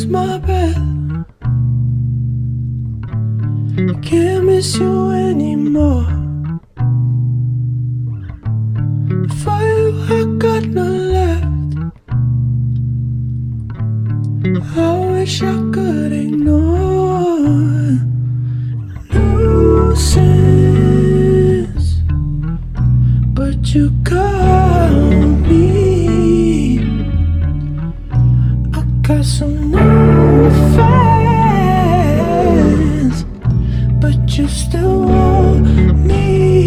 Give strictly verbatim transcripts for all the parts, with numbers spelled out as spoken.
lose my breath. I can't miss you anymore. For you I got none left. I wish I could ignore nuisance, but you got me. I got some new fans, but you still want me.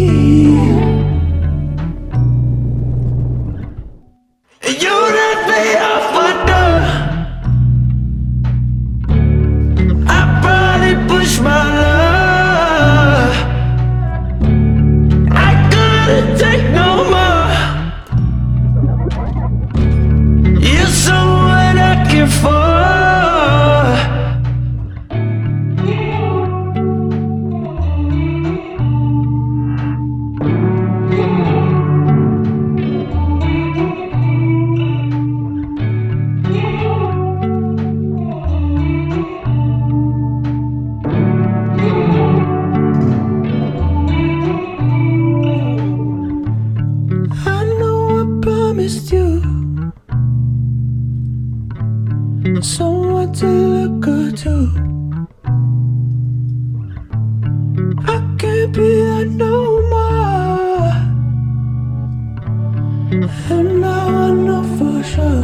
You left me off my door. I probably pushed my love. I couldn't take no more. You're someone I care for. You someone to look good to. I can't be that no more. And now I know for sure.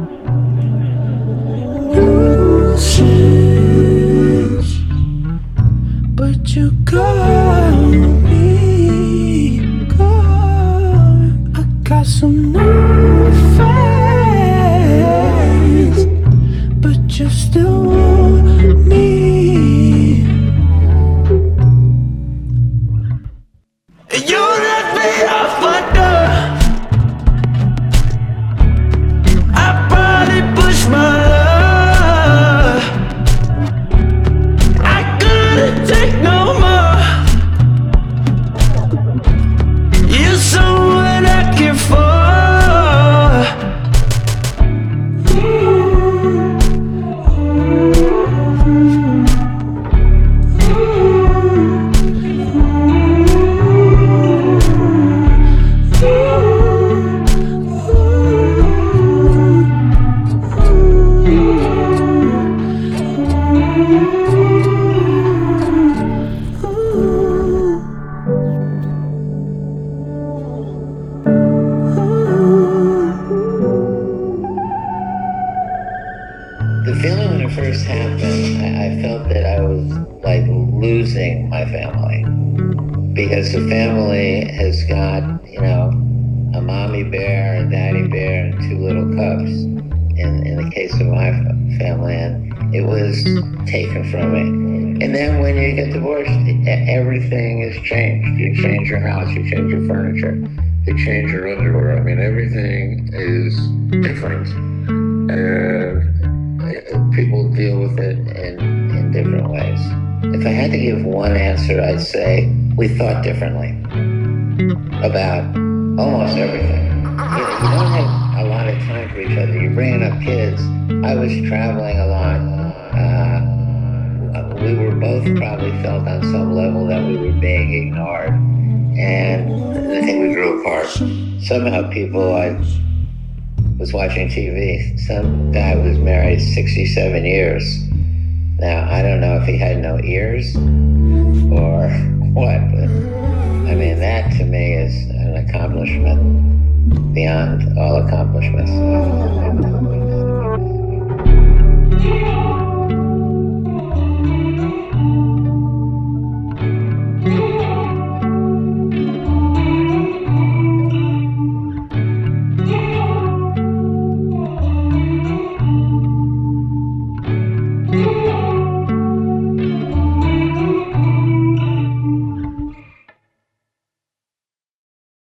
Nuisance, but you got me. Got, I got some new fans, but you still want me. You left me off my door. I probably pushed my love. I couldn't take no more. You're someone I care for. The feeling when it first happened, I, I felt that I was like losing my family, because the family has got, you know, a mommy bear, a daddy bear, and two little cubs. In in the case of my family, and it was taken from me. And then when you get divorced, everything is changed. You change your house, you change your furniture, you change your underwear. I mean, everything is different. And people deal with it in, in different ways. If I had to give one answer, I'd say we thought differently about almost everything. You know, you don't have a lot of time for each other. You're bringing up kids. I was traveling a lot. Uh, we were both probably felt on some level that we were being ignored. And I think we grew apart. Somehow people, I was watching T V. Some guy was married sixty-seven years. Now, I don't know if he had no ears or what, but I mean, that to me is an accomplishment beyond all accomplishments.